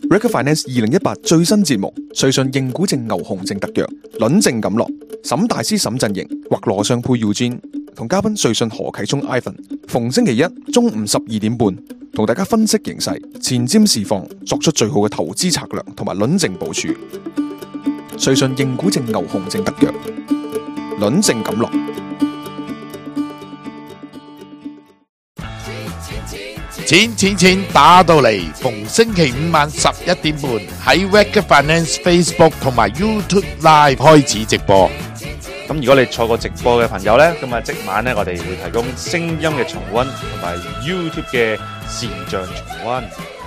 Recruit Finance 2018最新節目，瑞信認股證牛熊證特約，輪證錦落，沈大師沈陣營或羅尚佩 Eugene 同嘉賓瑞信何啟聰 Ivan， 逢星期一中午12點半，同大家分析形勢，前瞻市況，作出最好嘅投資策略同埋輪證部署。瑞信認股證牛熊證特約，輪證錦落。 錢打到嚟，逢星期五晚11點半喺 Recruit Finance Facebook 同埋 YouTube Live 開始直播。 咁如果你錯過直播嘅朋友呢，咁啊即晚呢，我哋會提供聲音嘅重溫同埋 YouTube 嘅視像重溫。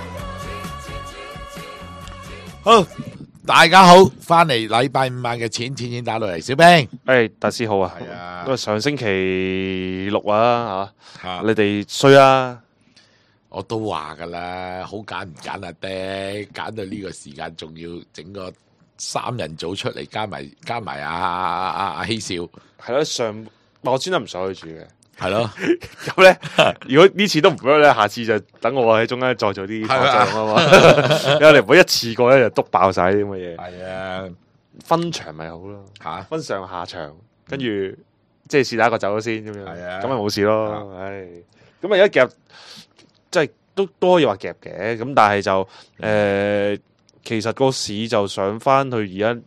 好，大家好，翻嚟禮拜五晚嘅錢打到嚟，小兵， 誒，大師好啊， 係啊， 因為上星期六啊， 嚇你哋衰啊！ 我都話噶啦，好揀唔揀啊爹，揀到呢個時間仲要整個三人組出嚟，加埋阿希少， 係咯，我專登唔上去住嘅， 係咯。 咁咧，如果呢次都唔得咧，下次就等我喺中間再做啲包裝啊嘛，因為你唔好一次過咧就篤爆晒啲咁嘅嘢。 係啊， 分場咪好咯， 嚇分上下場，跟住即係試打一個走咗先咁樣， 係啊咁咪冇事咯。唉，咁啊而家夾。即係都可以話夾嘅，咁但係就其實個市就上翻去而家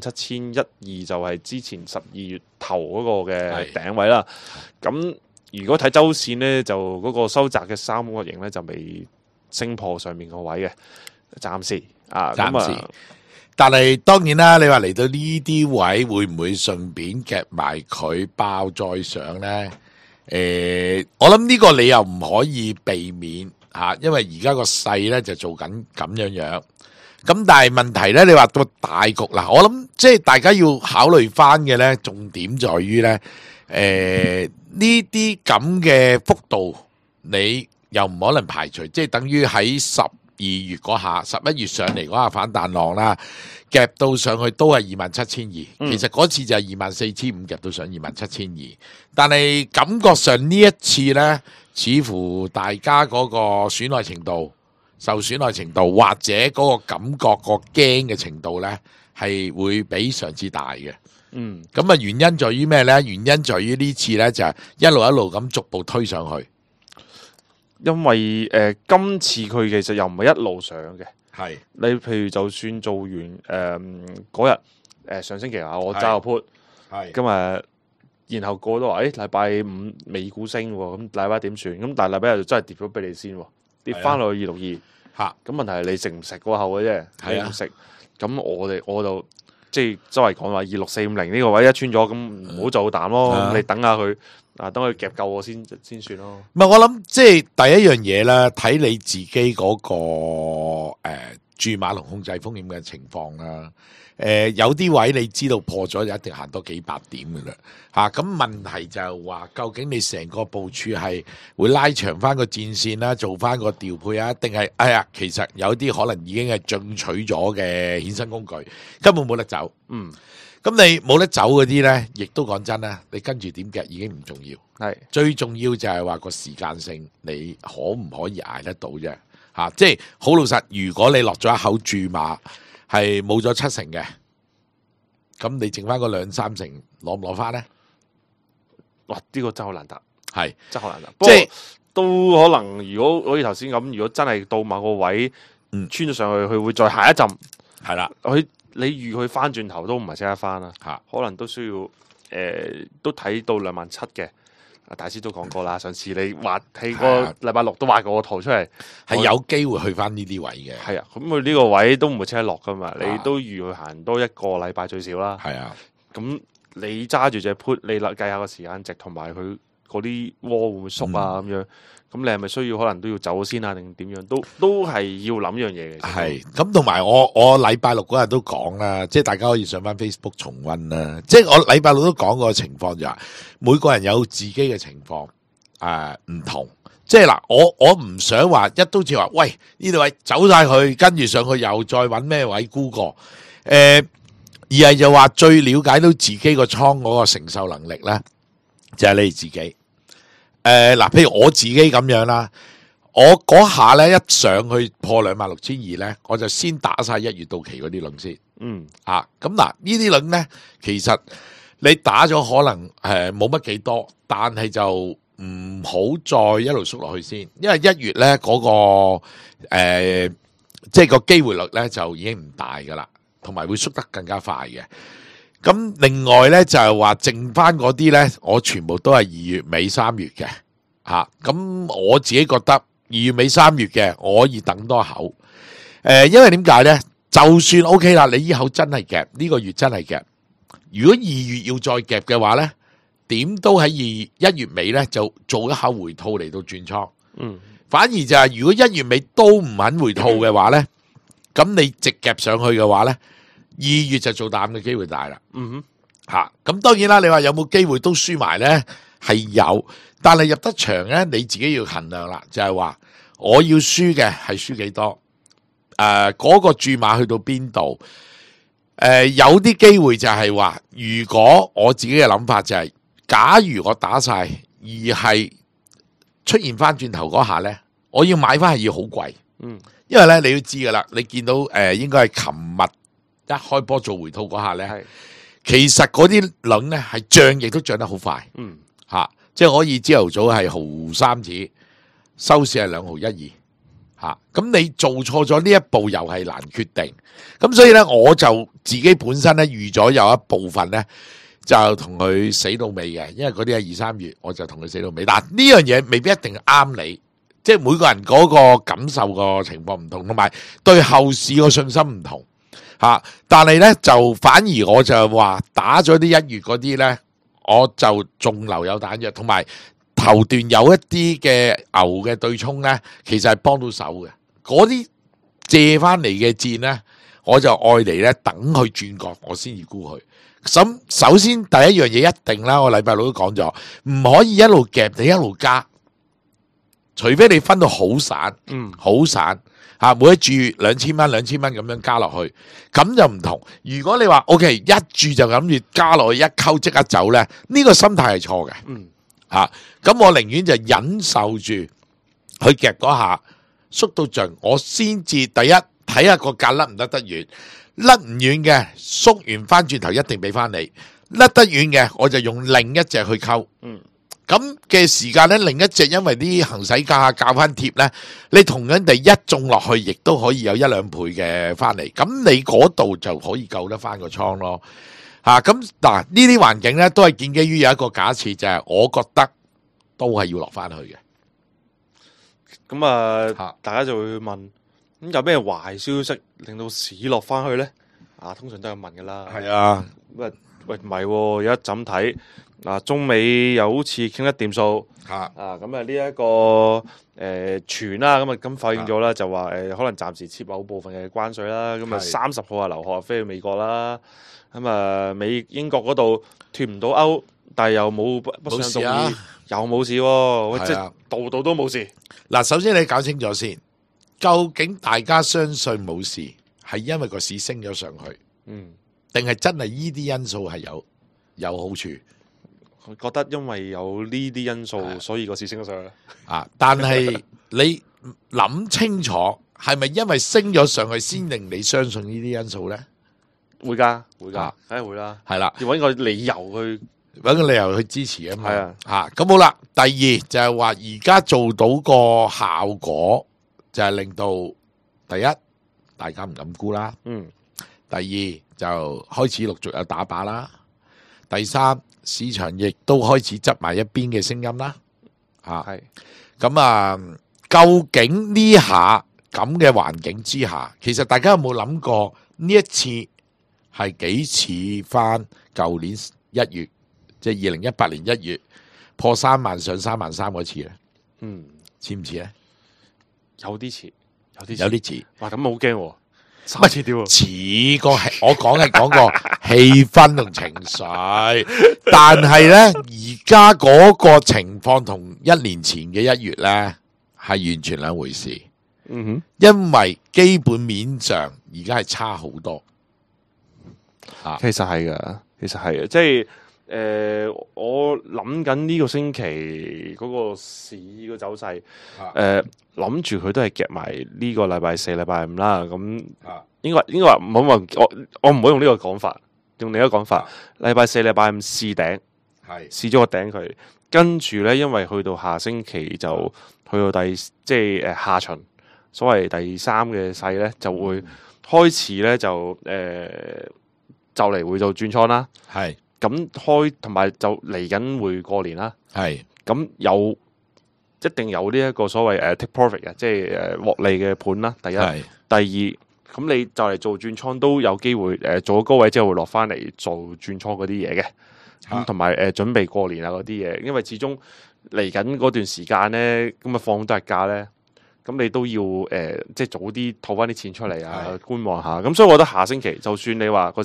27,120就係之前12月頭嗰個嘅頂位啦。咁如果睇周線呢，就嗰個收窄嘅三角形呢，就未升破上面個位嘅，暫時啊， 暫時。但係當然啦，你話嚟到呢啲位會唔會順便夾埋佢爆再上呢？我諗呢個你又唔可以避免吓，因為而家個勢咧就做緊咁樣。咁但係問題咧，你話個大局嗱，我諗即係大家要考慮翻嘅咧，重點在於咧，呢啲咁嘅幅度，你又唔可能排除，即係等於喺12月嗰下，11月上嚟嗰下反彈浪啦，夾到上去都係27,200，其實嗰次就係24,500夾到上27,200，但係感覺上呢一次呢，似乎大家嗰個損害程度、受損害程度或者嗰個感覺個驚嘅程度呢，係會比上次大嘅。咁啊原因在於咩呢？原因在於呢次呢，就係一路咁逐步推上去。 因為今次佢其實又唔係一路上嘅， 係你譬如就算做完嗰日上星期啊，我揸個 put，今日然後過到話，禮拜五美股升喎，咁禮拜點算？咁但係禮拜日就真係跌咗俾你先喎，跌翻落去262嚇。咁問題係你食唔食過後嘅啫，你唔食，咁我就即係周圍講話26450呢個位一穿咗，咁唔好做膽咯，咁你等下佢。等佢夾夠我先算咯。 唔係，我諗即係第一樣嘢啦，睇你自己嗰個注碼同控制風險嘅情況啦。有啲位你知道破咗就一定行多幾百點嘅啦。咁問題就係話，究竟你成個部署係會拉長翻個戰線啦，做翻個調配啊，定係其實有啲可能已經係進取咗嘅衍生工具，根本冇得走。咁你冇得走嗰啲呢，亦都講真啦，你跟住點夾已經唔重要，係最重要就係話個時間性，你可唔可以捱得到啫？即係好老實，如果你落咗一口注碼係冇咗7成嘅，咁你剩翻個2-3成攞唔攞翻呢？ 哇！呢個真係好難得， 係真係好難得。即係都可能，如果好似頭先咁，如果真係到某個位穿咗上去，佢會再下一陣，係啦，你預佢翻轉頭都唔係即刻翻啦，可能都需要都睇到27,000嘅。大師都講過啦，上次你畫喺個禮拜六都畫過個圖出嚟，係有機會去翻呢啲位嘅。係啊，咁佢呢個位都唔會即刻落噶嘛，你都預佢行多一個禮拜最少啦。係啊，咁你揸住隻 put，你計下個時間值同埋佢嗰啲窩會唔會縮啊咁樣。咁你係咪需要可能都要走先啊？定點樣都係要諗樣嘢嘅。係咁，同埋我禮拜六嗰日都講啦，即係大家可以上翻 Facebook 重溫啦。即係我禮拜六都講過情況就係，每個人有自己嘅情況唔同。即係嗱，我唔想話一刀切話，喂呢度位走晒去，跟住上去又再揾咩位沽過。而係就話最了解到自己個倉嗰個承受能力咧，就係你自己。嗱，譬如我自己咁樣啦， 我嗰下咧一上去破26,200咧，我就先打晒1月到期嗰啲輪先。咁嗱，呢啲輪咧，其實你打咗可能冇乜幾多，但係就唔好再一路縮落去先，因為1月咧嗰個即係個機會率咧就已經唔大噶啦，同埋會縮得更加快嘅。咁另外咧就係話剩翻嗰啲咧，我全部都係2月尾3月嘅。咁我自己覺得2月尾3月嘅，我可以等多口。因為點解咧？就算 OK 啦，你呢口真係夾，呢個月真係夾。如果2月要再夾嘅話咧，點都喺1月尾咧就做一下回吐嚟到轉倉。反而就係如果1月尾都唔肯回吐嘅話咧，咁你直夾上去嘅話咧，2月就做淡嘅機會大啦。咁當然啦，你話有冇機會都輸埋咧？係有。但係入得場咧，你自己要衡量啦，就係話我要輸嘅係輸幾多？嗰個注碼去到邊度？有啲機會就係話，如果我自己嘅諗法就係，假如我打晒，而係出現翻轉頭嗰下咧，我要買翻係要好貴。因為咧你要知噶啦，你見到應該係琴日一開波做回吐嗰下咧，其實嗰啲輪咧係漲，亦都漲得好快。即係可以朝頭早係1.3子，收市係2.12毫。咁你做錯咗呢一步又係難決定。咁所以咧，我就自己本身咧預咗有一部分咧就同佢死到尾嘅，因為嗰啲係2、3月，我就同佢死到尾。但呢樣嘢未必一定啱你，即係每個人嗰個感受個情況唔同，同埋對後市個信心唔同。但係咧就反而我就話打咗啲1月嗰啲咧，我就仲留有彈藥，同埋頭段有一啲嘅牛嘅對沖咧，其實係幫到手嘅。嗰啲借翻嚟嘅箭咧，我就愛嚟咧等佢轉角，我先至沽佢。咁首先第一樣嘢一定啦，我禮拜六都講咗，唔可以一路夾你一路加，除非你分到好散，好散。每一注2000蚊2000蚊咁樣加落去，咁就唔同。如果你話 OK 一注就諗住加落去一溝即刻走咧，呢個心態係錯嘅。咁我寧願就忍受住佢夾嗰下縮到盡，我先至第一睇下個價甩唔甩得遠，甩唔遠嘅縮完翻轉頭一定俾翻你，甩得遠嘅我就用另一隻去溝。咁嘅時間咧，另一隻因為啲行使價較翻貼咧，你同樣地一中落去，亦都可以有1-2倍嘅翻嚟。咁你嗰度就可以救得翻個倉咯。咁嗱呢啲環境咧，都係建基於有一個假設，就係我覺得都係要落翻去嘅。 咁大家就會問，咁有咩壞消息令到市落翻去咧？通常都有問噶啦。 係啊， 喂唔係喎，有一陣睇。中美又好似傾得掂數，咁呢一個傳啦，咁反映咗啦，就話可能暫時撤某部分嘅關稅啦，咁30號劉鶴飛去美國啦，咁英國嗰度脱唔到歐，但係又冇不相動議，又冇事喎，即係度度都冇事。 嗱，首先你搞清楚先，究竟大家相信冇事，係因為個市升咗上去，定係真係呢啲因素係有好處？ 我覺得因為有呢啲因素，所以個市升咗上去。 但係你諗清楚，係咪因為升咗上去先令你相信呢啲因素咧？會噶，梗係會啦。係啦，要揾個理由去支持啊嘛。咁好啦。第二就係話，而家做到個效果，就係令到第一大家唔敢沽啦。第二就開始陸續有打靶啦。第三，市場亦都開始執埋一邊嘅聲音啦。咁究竟呢下咁嘅環境之下，其實大家有冇諗過呢一次係幾似翻舊年1月，即係2018年1月破3萬上3萬3嗰次咧？似唔似咧？ 有啲似。哇，咁好驚喎！ 乜似啲？似個我講個氣氛同情緒，但係咧而家嗰個情況同1年前嘅1月咧係完全兩回事。因為基本面上而家係差好多。 其實係嘅，即係我諗緊呢個星期嗰個市個走勢，諗住佢都係夾埋呢個禮拜四、禮拜五啦。咁應該話唔好話我唔好用呢個講法，用另一個講法。禮拜四、禮拜五試頂，試咗個頂佢，跟住咧，因為去到下星期就去到即係下旬，所謂第三嘅勢咧，就會開始咧就嚟會做轉倉啦。咁同埋就嚟緊會過年啦，咁一定有呢一個所謂take profit 嘅，即係獲利嘅盤啦。第一，第二，咁你就嚟做轉倉都有機會做咗高位之後會落翻嚟做轉倉嗰啲嘢嘅，咁同埋準備過年啊嗰啲嘢，因為始終嚟緊嗰段時間咧，咁啊放多日假咧，咁你都要即係早啲套翻啲錢出嚟啊，觀望下。咁所以我覺得下星期就算你話個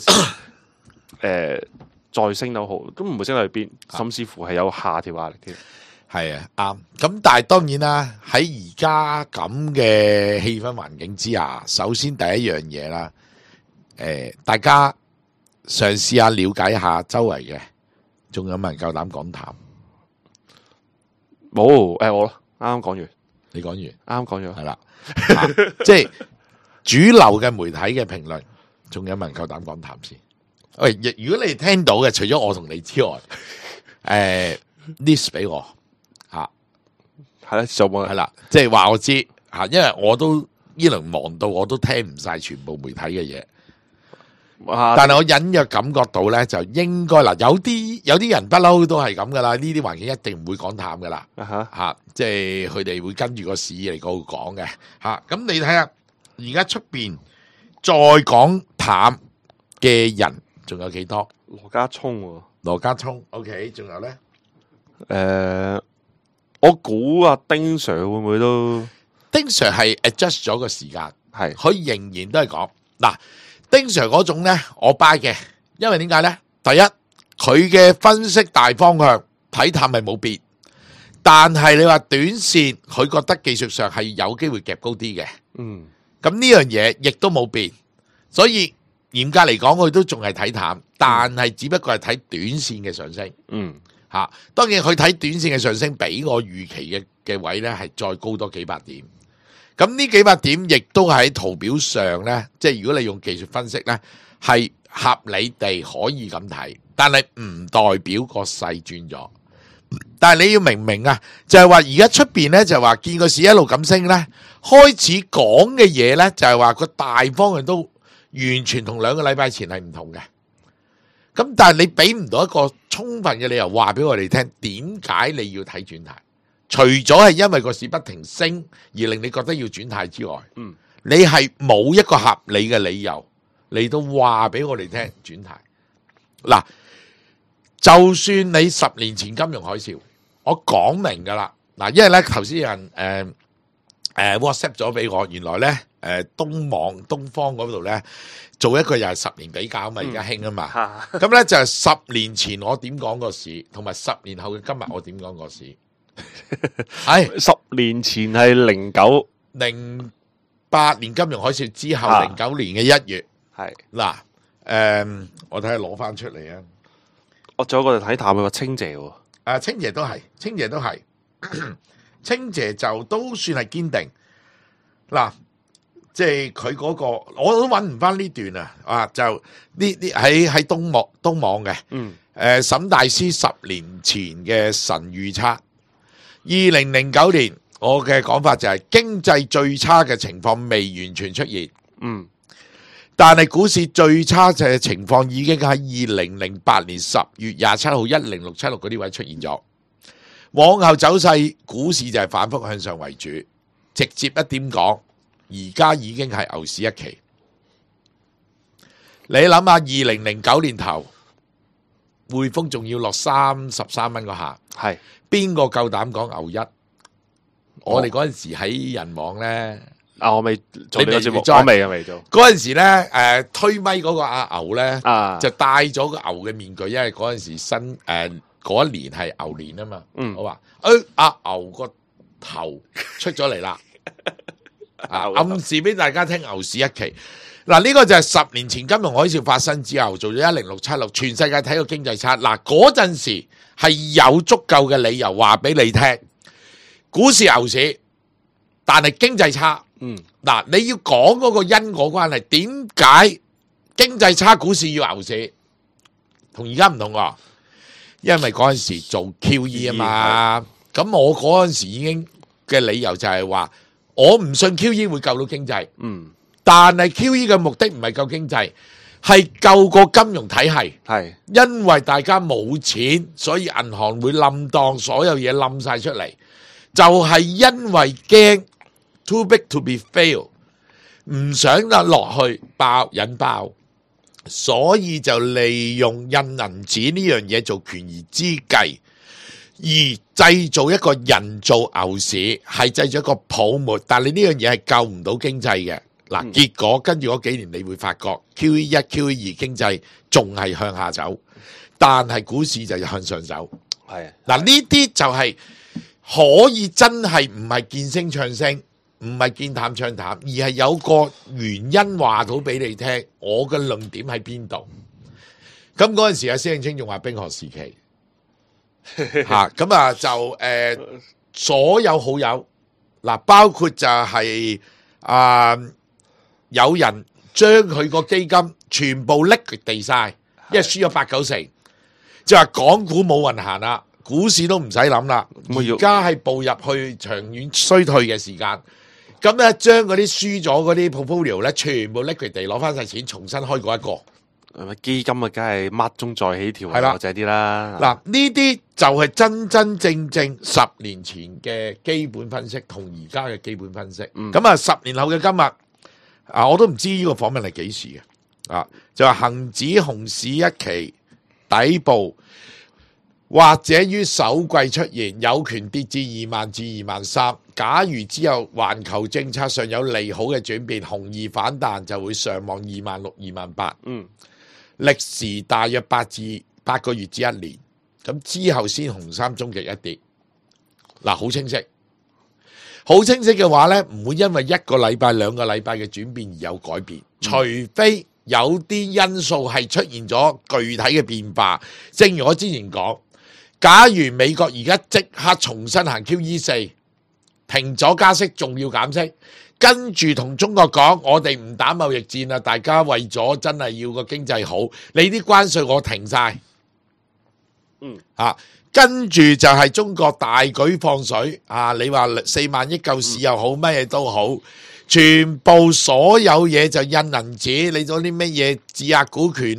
再升都好，都唔會升到去邊，甚至乎係有下調壓力嘅。 係啊，啱。咁但係當然啦，喺而家咁嘅氣氛環境之下，首先第一樣嘢啦，大家嘗試下了解下周圍嘅，仲有冇人夠膽講淡？ 冇，我啱啱講完， 你講完， 啱啱講咗， 係啦，即係主流嘅媒體嘅評論，仲有冇人夠膽講淡先？喂，如果你聽到嘅，除咗我同你之外，list 俾我吓， 係啦，就冇係啦，即係話我知吓，因為我都呢輪忙到，我都聽唔晒全部媒體嘅嘢，但係我隱約感覺到咧，就應該嗱，有啲人不嬲都係咁噶啦，呢啲環境一定唔會講淡噶啦，吓，即係佢哋會跟住個市嚟嗰度講嘅吓，咁你睇下而家出邊再講淡嘅人。仲有幾多？ 羅家聰 ，OK， 仲有咧？ 我估阿丁 Sir 會唔會都？ 丁 Sir 係 adjust 咗個時間， 係佢仍然都係講嗱，丁 Sir 嗰種咧，我 buy 嘅，因為點解咧？第一，佢嘅分析大方向睇淡係冇變，但係你話短線，佢覺得技術上係有機會夾高啲嘅，咁呢樣嘢亦都冇變，所以。嚴格嚟講，佢都仲係睇淡，但係只不過係睇短線嘅上升。當然佢睇短線嘅上升，比我預期嘅位咧係再高多幾百點。咁呢幾百點亦都喺圖表上咧，即係如果你用技術分析咧，係合理地可以咁睇，但係唔代表個勢轉咗。但係你要明啊，就係話而家出邊咧就係話見個市一路咁升咧，開始講嘅嘢咧就係話個大方向都。完全同2個禮拜前係唔同嘅，咁但係你俾唔到一個充分嘅理由話俾我哋聽，點解你要睇轉態？除咗係因為個市不停升而令你覺得要轉態之外，你係冇一個合理嘅理由嚟到話俾我哋聽轉態。嗱，就算你10年前金融海嘯，我講明噶啦，嗱，因為咧頭先有人WhatsApp 咗俾我，原來咧。東方嗰度咧做一個又係10年比較啊嘛，而家興啊嘛，咁咧就係10年前我點講個市，同埋10年後嘅今日我點講個市。係 10年前係 08年金融海嘯之後09年嘅1月， 係嗱，我睇下攞翻出嚟啊！ 我仲有個睇淡佢話清姐喎， 清姐都係，清姐就都算係堅定嗱。即係佢嗰個，我都揾唔翻呢段啊！就呢喺東網嘅，沈大師10年前嘅神預測，2009年我嘅講法就係經濟最差嘅情況未完全出現，但係股市最差嘅情況已經喺2008年10月27號10676嗰啲位出現咗，往後走勢股市就係反覆向上為主，直接一點講。而家已經係牛市一期，你諗下2009年頭匯豐仲要落33蚊個下， 係邊個夠膽講牛一？我哋嗰陣時喺人網咧， 我未做呢個節目，我未做。 嗰陣時咧，推咪嗰個阿牛咧，就戴咗個牛嘅面具，因為嗰陣時嗰一年係牛年啊嘛。我話阿牛個頭出咗嚟啦。 暗示俾大家聽牛市一期。嗱，呢個就係10年前金融海嘯發生之後做咗10676，全世界睇個經濟差。嗱，嗰陣時係有足夠嘅理由話俾你聽，股市牛市，但係經濟差。嗱，你要講嗰個因果關係，點解經濟差股市要牛市？同而家唔同喎，因為嗰陣時做 QE 啊嘛。咁我嗰陣時已經嘅理由就係話，我唔信 QE 會救到經濟。但係 QE 嘅目的唔係救經濟，係救個金融體系。係因為大家冇錢，所以銀行會冧檔，所有嘢冧晒出嚟，就係因為驚 too big to be fail， 唔想得落去引爆，所以就利用印銀紙呢樣嘢做權宜之計，而製造一個人造牛市，係製造一個泡沫。但係呢樣嘢係救唔到經濟嘅。嗱，結果跟住嗰幾年你會發覺 QE1、QE2 經濟仲係向下走，但係股市就向上走。係嗱，呢啲就係可以真係唔係見升唱升，唔係見淡唱淡，而係有個原因話到俾你聽，我嘅論點喺邊度。咁嗰陣時阿施永青仲話冰河時期嚇，咁啊就所有好友嗱，包括就係有人將佢個基金全部liquidate晒，因為輸咗8、9成，就話港股冇運行啦，股市都唔使諗啦。而家係步入去長遠衰退嘅時間，咁咧將嗰啲輸咗嗰啲 portfolio 咧，全部 liquidate 攞翻晒錢，重新開過一個。 基金啊，梗係乜中再起條，係啦，就係啲啦。嗱， 呢啲就係真真正正10年前嘅基本分析，同而家嘅基本分析。咁啊，10年後嘅今日。我都唔知呢個訪問係幾時嘅，就話恒指熊市一期底部，或者於首季出現，有權跌至20000至23000。假如之後環球政策上有利好嘅轉變，熊二反彈就會上望26000、28000。歷時大約8個月至1年，咁之後先熊三終極一跌。嗱，好清晰。好清晰嘅話呢，唔會因為1個禮拜、2個禮拜嘅轉變而有改變，除非有啲因素係出現咗具體嘅變化。正如我之前講，假如美國而家即刻重新行 QE4，停咗加息，仲要減息，跟住同中國講，我哋唔打貿易戰啦，大家為咗真係要個經濟好，你啲關稅我停晒。跟住就係中國大舉放水你話4萬億救市又好，乜嘢都好，全部所有嘢就印銀紙，你做啲乜嘢質押股權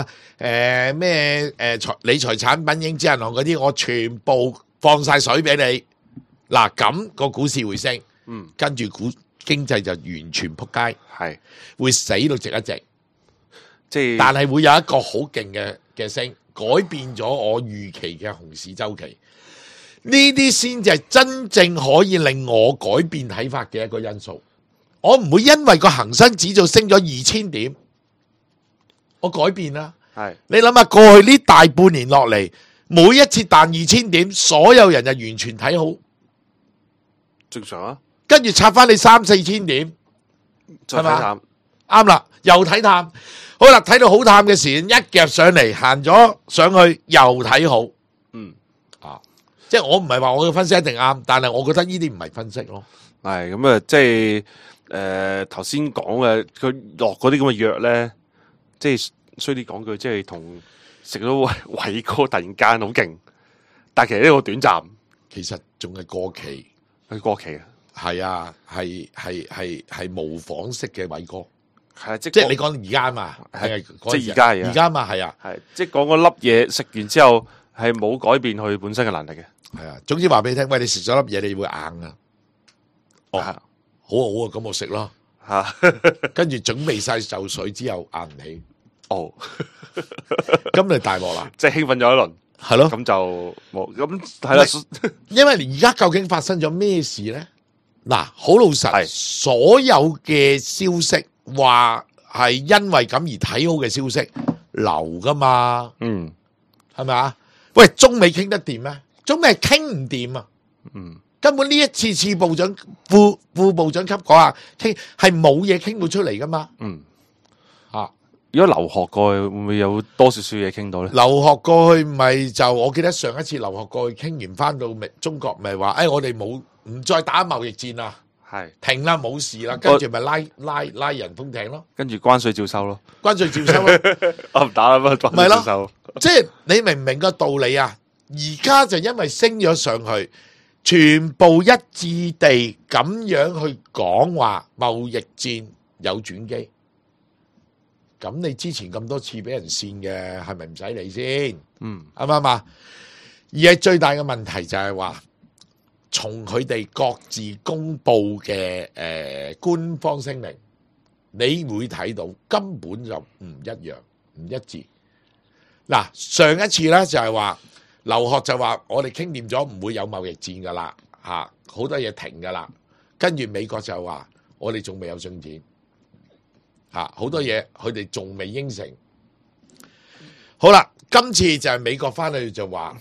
理財產品、影子銀行嗰啲，我全部放晒水俾你。嗱，咁個股市會升，跟住經濟就完全仆街，係會死到直一直。但係會有一個好勁嘅升。改變咗我預期嘅熊市周期，呢啲先至係真正可以令我改變睇法嘅一個因素。我唔會因為個恒生指數升咗2000點，我改變啦。係你諗下，過去呢大半年落嚟，每一次彈2000點，所有人就完全睇好， 正常啊。跟住插翻你3、4千點，係嘛？啱啦，又睇淡。好啦，睇到好淡嘅時，一夾上嚟，行咗上去又睇好，即係我唔係話我嘅分析一定啱，但係我覺得呢啲唔係分析咯。 係咁啊，即係頭先講嘅，佢落嗰啲咁嘅藥咧，即係衰啲講句，即係同食到偉哥突然間好勁，但係其實呢個短暫， 其實仲係過期， 係過期啊， 係啊，係模仿式嘅偉哥。 係即係你講而家嘛，係即係而家嘛，係啊， 係即係講嗰粒嘢食完之後係冇改變佢本身嘅能力嘅， 係啊。總之話俾你聽，喂，你食咗粒嘢你會硬啊，好啊，咁我食咯，跟住準備晒就水之後硬唔起，咁你大鑊啦， 即係興奮咗一輪，係咯，咁就冇咁係啦。 因為而家究竟發生咗咩事咧？嗱，好老實，所有嘅消息。話係因為咁而睇好嘅消息流噶嘛，係咪啊？喂，中美傾得掂咩？中美係傾唔掂啊， 根本呢一次部長副部長級講下傾係冇嘢傾到出嚟噶嘛。 如果留學過去會唔會有多少少嘢傾到咧？ 留學過去咪就我記得上一次留學過去傾完翻到中國咪話，我哋唔再打貿易戰啦， 係停啦冇事啦，跟住咪拉人封艇咯， 跟住關稅照收咯， 關稅照收咯， 我唔打啦，關稅照收。 即係你明唔明個道理啊？而家就因為升咗上去，全部一致地咁樣去講話貿易戰有轉機。咁你之前咁多次俾人跣嘅，係咪唔使理先？啱唔啱啊？而係最大嘅問題就係話，從佢哋各自公布嘅官方聲明，你會睇到根本就唔一樣、唔一致。嗱，上一次咧就係話劉鶴就話我哋傾掂咗唔會有貿易戰噶啦，好多嘢停噶啦。跟住美國就話我哋仲未有進展。好多嘢佢哋仲未應承。好啦，今次就係美國翻去就話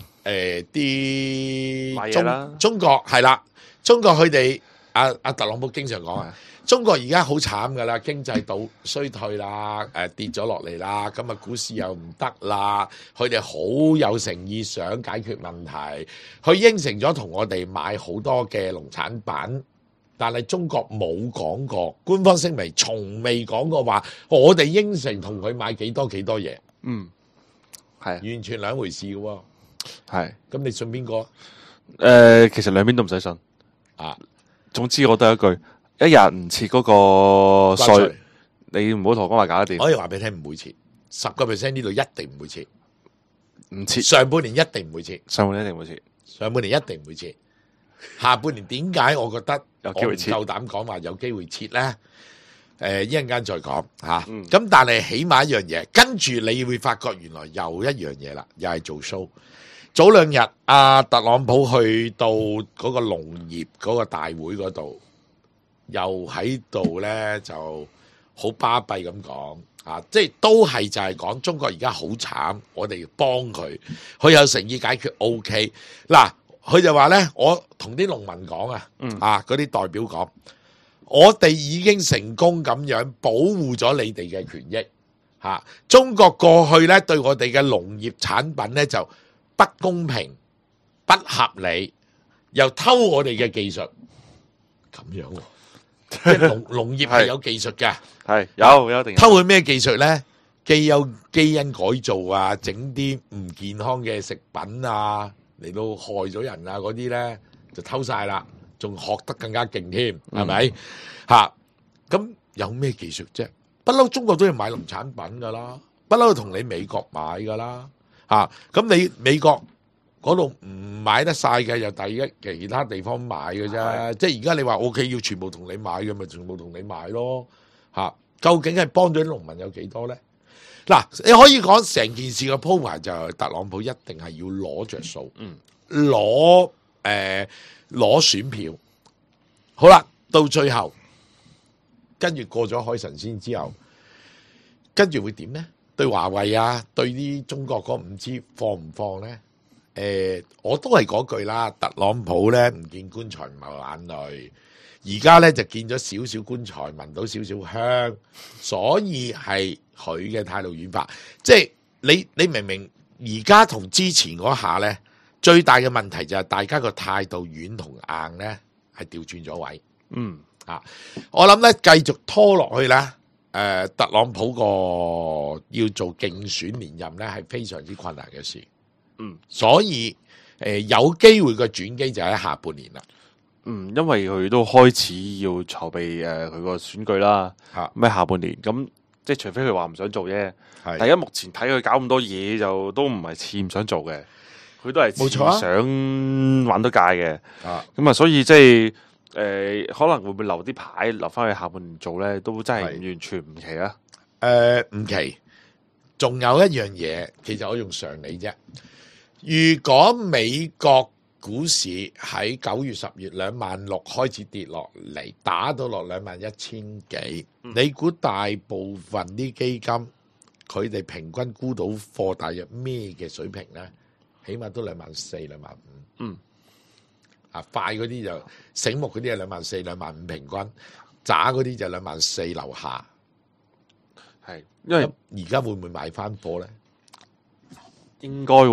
中國係啦，中國佢哋阿特朗普經常講中國而家好慘噶啦，經濟衰退啦，跌咗落嚟啦，咁啊股市又唔得啦，佢哋好有誠意想解決問題，佢應承咗同我哋買好多嘅農產品。但係中國冇講過，官方聲明從未講過話，我哋應承同佢買幾多嘢。 係完全兩回事嘅喎。 係， 咁你信邊個？ 其實兩邊都唔使信。 啊， 總之我都係一句，一日唔切嗰個稅，你唔好同我講話搞得掂。 可以話俾你聽，唔會切10%呢度一定唔會切， 唔切。 上半年一定唔會切， 上半年一定會切， 上半年一定唔會切。下半年點解我覺得有機會切？ 我唔夠膽講話有機會切咧？一陣間再講嚇。咁但係起碼一樣嘢，跟住你會發覺原來又一樣嘢啦，又係做 show。早兩日特朗普去到嗰個農業嗰個大會嗰度，又喺度咧就好巴閉咁講即係都係就係講中國而家好慘，我哋要幫佢，佢有誠意解決 OK 嗱。佢就話咧，我同啲農民講嗰啲代表講，我哋已經成功咁樣保護咗你哋嘅權益中國過去咧對我哋嘅農業產品咧就不公平、不合理，又偷我哋嘅技術，咁樣即係農業係有技術嘅， 係有一定有偷佢咩技術咧？既有基因改造啊，整啲唔健康嘅食品啊。嚟到害咗人啊！嗰啲咧就偷晒啦，仲學得更加勁添，係咪？咁有咩技術啫？不嬲中國都要買農產品噶啦，不嬲同你美國買噶啦。咁你美國嗰度唔買得晒嘅，又其他地方買嘅啫。即係而家你話 OK 要全部同你買嘅，咪全部同你買咯。究竟係幫咗啲農民有幾多咧？嗱，你可以講成件事嘅鋪排就係特朗普一定係要攞着數，攞選票。好啦，到最後跟住過咗海神仙之後，跟住會點呢？對華為啊，對啲中國嗰 5G 放唔放呢？我都係嗰句啦，特朗普咧唔見棺材唔流眼淚。而家咧就見咗少少棺材，聞到少少香，所以係佢嘅態度軟化。即係你明明而家同之前嗰下咧，最大嘅問題就係大家個態度軟同硬咧係調轉咗位。我諗咧繼續拖落去咧，特朗普個要做競選連任咧係非常之困難嘅事。所以有機會個轉機就喺下半年啦。 因為佢都開始要籌備佢個選舉啦，咩下半年咁，即係除非佢話唔想做啫。但係而家目前睇佢搞咁多嘢，就都唔係似唔想做嘅，佢都係似想玩多屆嘅。咁啊，所以即係可能會唔會留啲牌留翻去下半年做咧，都真係完全唔奇啦。 唔奇，仲有一樣嘢，其實我用常理啫。如果美國股市喺9月、10月26000開始跌落嚟，打到落21000幾，你估大部分啲基金佢哋平均沽到貨大約咩嘅水平呢？起碼都24000、25000。 快嗰啲就醒目嗰啲係24,000、25,000平均，渣嗰啲就24,000樓下。 係，因為而家會唔會買翻貨咧？ 應該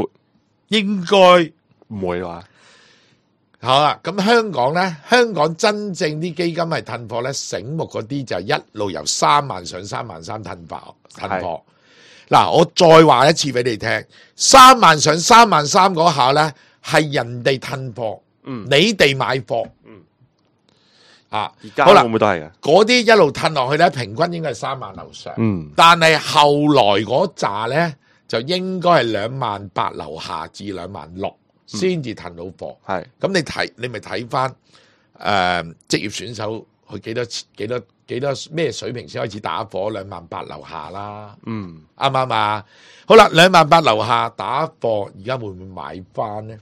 唔會話。 好啦，咁香港咧，香港真正啲基金係褪貨咧，醒目嗰啲就一路由3萬上33000褪貨。嗱，我再話一次俾你聽，3萬上33000嗰下咧係人哋褪貨，你哋買貨。 而家會唔會都係嘅？ 嗰啲一路褪落去咧，平均應該係3萬樓上。但係後來嗰扎咧就應該係28000樓下至26000先至褪到貨。係咁你咪睇翻職業選手佢幾多咩水平先開始打貨？28000樓下啦。啱唔啱啊？好啦，28000樓下打貨，而家會唔會買翻咧？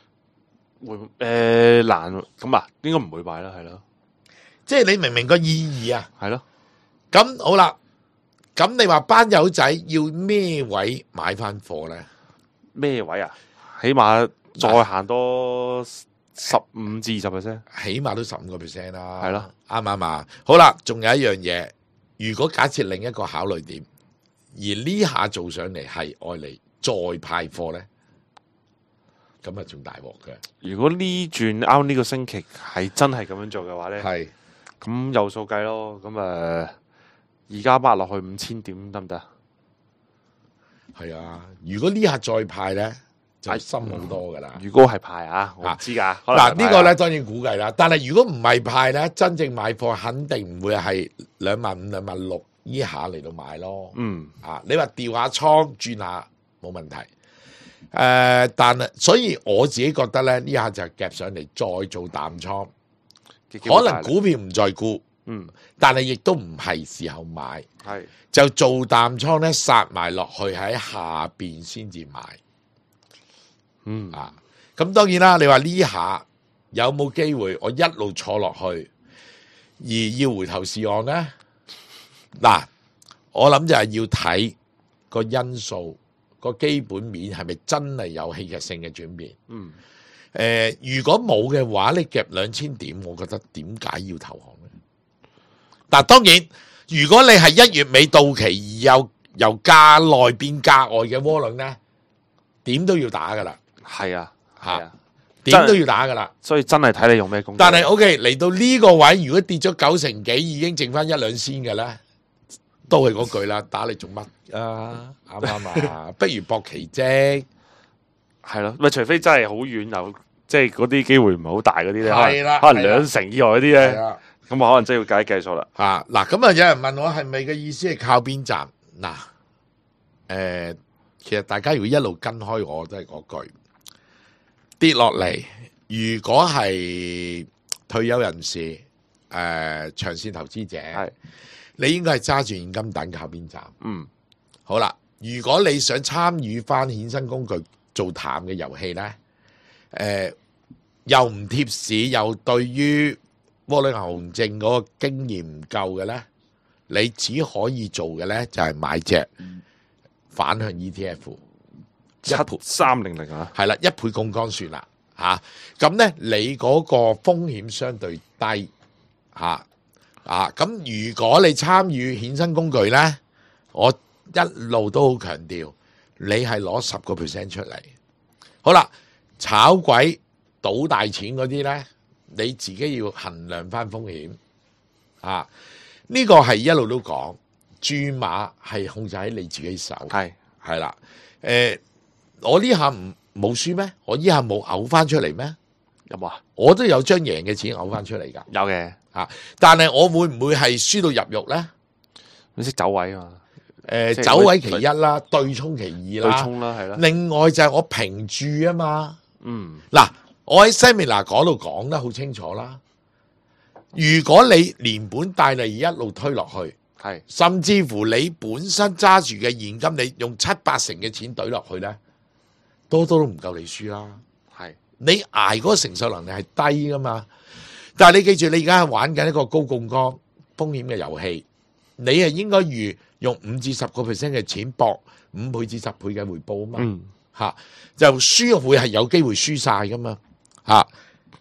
難咁啊，應該唔會買啦，係咯。 即係你明唔明個意義啊？ 係咯。 咁好啦，咁你話班友仔要咩位買翻貨咧？ 咩位啊？起碼再行多15%至20%， 起碼都15%啦。 係咯， 啱唔啱啊？好啦，仲有一樣嘢，如果假設另一個考慮點，而呢下做上嚟係愛嚟再派貨咧，咁啊仲大鑊嘅。 如果呢轉啱呢個星期係真係咁樣做嘅話咧，係。咁有數計咯，咁而家抹落去5000點得唔得？ 係啊，如果呢下再派咧，就深好多噶啦。 如果係派啊，我唔知噶。 嗱呢個咧當然估計啦，但係如果唔係派咧，真正買貨肯定唔會係25000、26000呢下嚟到買咯。你話調下倉轉下冇問題。但係所以我自己覺得咧，呢下就係夾上嚟再做淡倉。可能股票唔再沽，但係亦都唔係時候買，就做淡倉咧，殺埋落去喺下邊先至買。咁當然啦，你話呢下有冇機會我一路坐落去，而要回頭是岸咧？嗱，我諗就係要睇個因素，個基本面係咪真係有戲劇性嘅轉變？如果冇嘅話，你夾2000點，我覺得點解要投降咧？但當然，如果你係1月尾到期而由價內變價外嘅窩輪咧，點都要打噶啦。係啊，點都要打噶啦。所以真係睇你用咩工具。但係 OK 嚟到呢個位，如果跌咗90%幾，已經剩翻1-2仙嘅咧，都係嗰句啦，打你做乜啊？啱唔啱啊？不如搏奇蹟。係咯，咪除非真係好遠又即係嗰啲機會唔係好大嗰啲咧，可能2成以外嗰啲咧，咁啊可能真係要計數啦。嗱，咁啊有人問我係咪嘅意思係靠邊站？嗱，其實大家如果一路跟開我都係嗰句，跌落嚟，如果係退休人士，長線投資者，你應該係揸住現金等靠邊站。好啦，如果你想參與翻衍生工具做淡嘅遊戲咧，又唔貼市，又對於窩輪牛熊證嗰個經驗唔夠嘅咧，你只可以做嘅咧就係買隻反向 ETF， 7300啊，係啦，1倍槓桿算啦嚇。咁咧你嗰個風險相對低嚇咁如果你參與衍生工具咧，我一路都好強調，你係攞10% 出嚟。好啦，炒鬼賭大錢嗰啲咧，你自己要衡量翻風險。呢個係一路都講，注碼係控制喺你自己手。係啦，我呢下冇輸咩？我呢下冇嘔翻出嚟咩？有冇啊？我都有將贏嘅錢嘔翻出嚟噶。有嘅但係我會唔會係輸到入肉咧？你識走位啊嘛？走位其一啦，對沖其二啦，對沖啦，係啦。另外就係我平注啊嘛。嗱，我喺 seminar 嗰度講得好清楚啦。如果你連本帶利一路推落去，甚至乎你本身揸住嘅現金，你用7-8成嘅錢懟落去咧，多都唔夠你輸啦。你捱嗰個承受能力係低噶嘛。但係你記住，你而家係玩緊一個高槓桿風險嘅遊戲，你係應該用5至10%嘅錢搏5倍至10倍嘅回報啊嘛。就輸會係有機會輸晒噶嘛。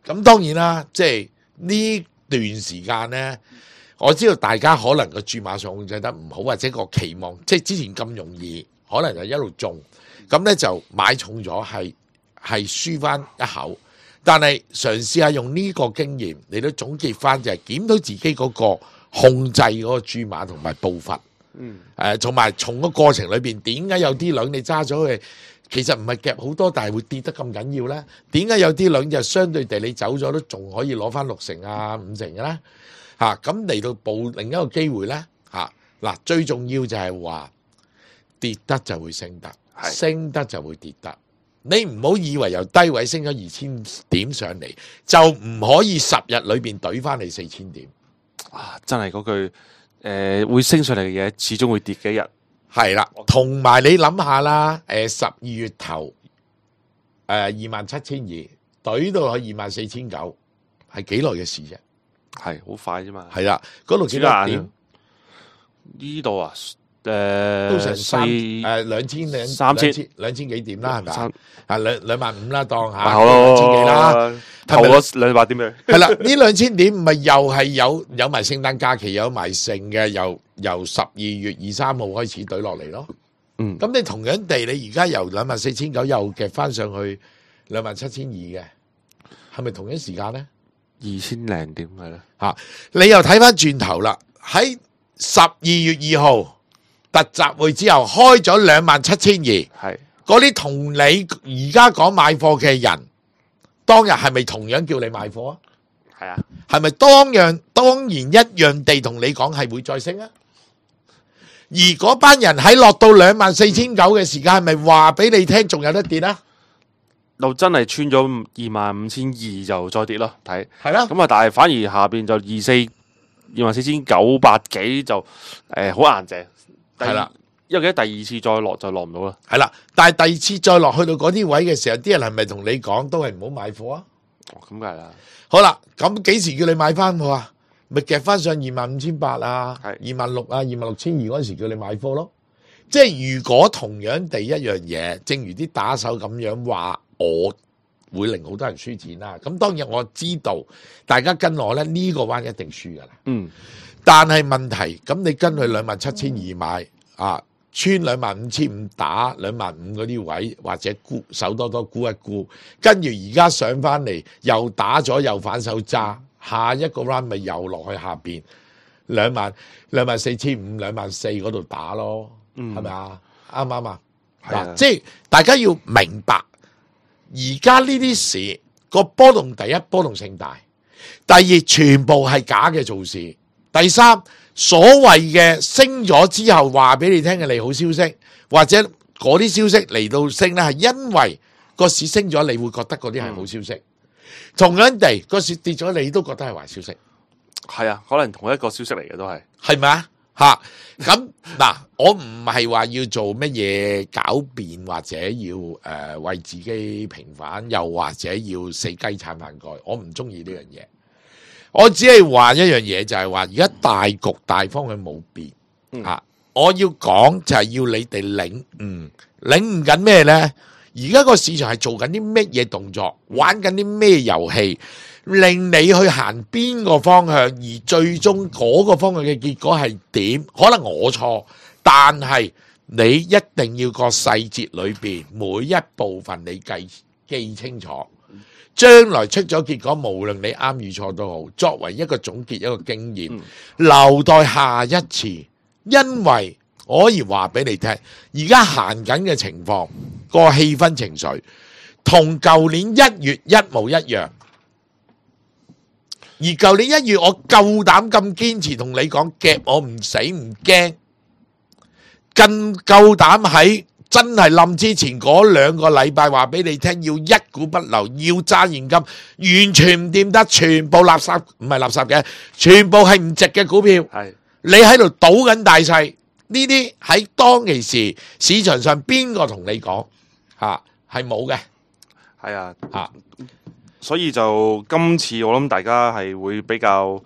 咁當然啦，即係呢段時間咧，我知道大家可能個注碼上控制得唔好，或者個期望即係之前咁容易，可能就一路中，咁咧就買重咗，係輸翻一口。但係嘗試下用呢個經驗嚟到總結翻，就係檢討自己嗰個控制嗰個注碼同埋步伐。同埋從個過程裏邊，點解有啲兩你揸咗佢，其實唔係夾好多，但係會跌得咁緊要咧？點解有啲兩就相對地你走咗都仲可以攞翻6成啊5成嘅咧？咁嚟到報另一個機會咧嗱，最重要就係話跌得就會升得，升得就會跌得。你唔好以為由低位升咗2000點上嚟，就唔可以10日裏邊懟翻嚟4000點。 真係嗰句。會升上嚟嘅嘢，始終會跌幾日。 係啦，同埋你諗下啦，12月頭27200，懟到去24900，係幾耐嘅事啫？ 係好快啫嘛。 係啦，嗰度幾多點？ 呢度啊， 都成2000幾點啦，係咪啊？25000啦，當下2000幾啦。 投咗200點嘅， 係啦，呢2000點唔係又係有埋聖誕假期，有埋剩嘅，由12月23號開始懟落嚟咯。咁你同樣地，你而家由24900又夾翻上去27200嘅，係咪同一時間咧 ？2000零點係啦。 你又睇翻轉頭啦，喺12月2號特集會之後開咗27200，係嗰啲同你而家講買貨嘅人。當日係咪同樣叫你賣貨啊？係啊，係咪當然一樣地同你講係會再升啊？而嗰班人喺落到24900嘅時間，係咪話俾你聽仲有得跌啊？ 就真係穿咗25200就再跌咯，睇係啦。 咁啊，但係反而下邊就24900幾就好硬淨，係啦。因為第二次再落就落唔到啦， 係啦。但係第二次再落去到嗰啲位嘅時候，啲人係咪同你講都係唔好買貨啊？ 咁梗係啦。好啦，咁幾時叫你買翻貨啊？咪夾翻上25800啊，26000啊，26200嗰陣時叫你買貨咯。即係如果同樣地一樣嘢，正如啲打手咁樣話，我會令好多人輸錢啦。咁當然我知道大家跟我咧呢個彎一定輸噶啦。但係問題咁你跟佢27200買穿25500打25000嗰啲位，或者沽手多沽一沽，跟住而家上翻嚟又打咗又反手揸，下一個 round 咪又落去下邊24500、24000嗰度打咯，係咪啊？啱唔啱啊？嗱，即係大家要明白，而家呢啲市個波動，第一波動性大，第二全部係假嘅做事，第三。所謂嘅升咗之後話俾你聽嘅利好消息，或者嗰啲消息嚟到升咧，係因為個市升咗，你會覺得嗰啲係好消息。同樣地，個市跌咗，你都覺得係壞消息。 係啊，可能同一個消息嚟嘅都係， 係咪啊？咁嗱，我唔係話要做乜嘢狡辯，或者要為自己平反，又或者要死雞撐飯蓋，我唔中意呢樣嘢。我只係話一樣嘢，就係話而家大局大方向冇變。我要講就係要你哋領悟緊咩呢？而家個市場係做緊啲乜嘢動作，玩緊啲咩遊戲，令你去行邊個方向，而最終嗰個方向嘅結果係點？可能我錯，但係你一定要個細節裏邊每一部分你記清楚。將來出咗結果，無論你啱與錯都好，作為一個總結，一個經驗，留待下一次。因為我可以話俾你聽，而家行緊嘅情況，個氣氛情緒同舊年1月一模一樣。而舊年1月我夠膽咁堅持同你講，夾我唔死唔驚，更夠膽喺真係冧之前嗰2個禮拜話俾你聽，要一股不留，要揸現金，完全唔掂得，全部垃圾，唔係垃圾嘅，全部係唔值嘅股票。係你喺度賭緊大細，呢啲喺當其時市場上邊個同你講係冇嘅？ 係啊，所以就今次我諗大家係會比較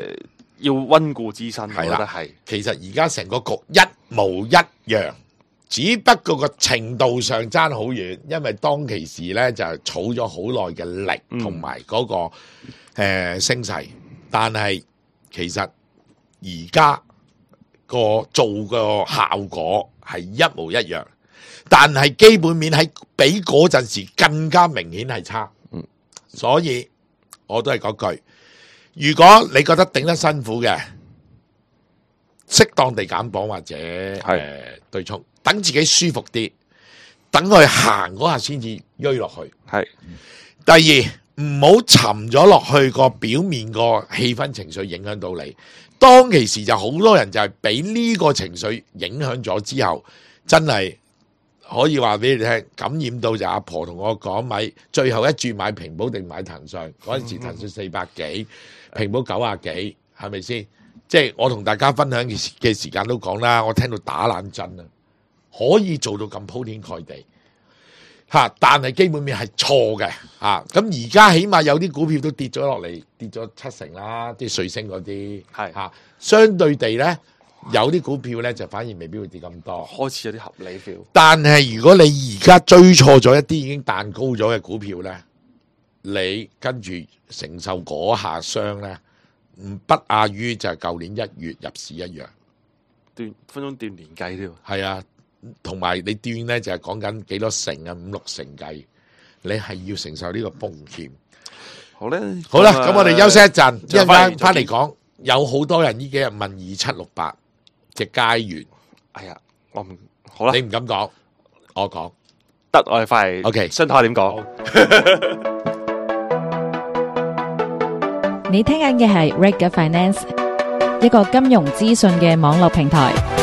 要溫故知新。係啦，係。其實而家成個局一模一樣。 只不過個程度上爭好遠，因為當其時咧就儲咗好耐嘅力同埋嗰個聲勢，但係其實而家個做個效果係一模一樣，但係基本面係比嗰陣時更加明顯係差。所以我都係嗰句，如果你覺得頂得辛苦嘅，適當地減磅或者對沖，等自己舒服啲，等佢行嗰下先至追落去。係第二，唔好沉咗落去個表面個氣氛情緒影響到你。當其時就好多人就係俾呢個情緒影響咗之後，真係可以話俾你聽，感染到就阿婆同我講買最後一注買平保定買騰訊，嗰陣時騰訊400幾，平保90幾，係咪先？即係我同大家分享嘅時間都講啦，我聽到打冷震啊，可以做到咁鋪天蓋地嚇，但係基本面係錯嘅嚇。咁而家起碼有啲股票都跌咗落嚟，跌咗70%啦，啲瑞星嗰啲係嚇。相對地咧，有啲股票咧就反而未必會跌咁多， 開始有啲合理 feel。 但係如果你而家追錯咗一啲已經彈高咗嘅股票咧，你跟住承受嗰下傷咧，唔不亞於就係舊年1月入市一樣， 分鐘斷年計添。 係啊，同埋你斷咧就係講緊幾多成啊，5、6成計，你係要承受呢個風險。 好咧， 好啦，咁我哋休息一陣，一陣間翻嚟講，有好多人呢幾日問2768隻佳源。 哎呀，我唔好啦， 你唔敢講，我講得，我哋翻嚟 OK， 商討下點講。 你聽緊嘅係 Reg Finance，一個金融資訊嘅網絡平台。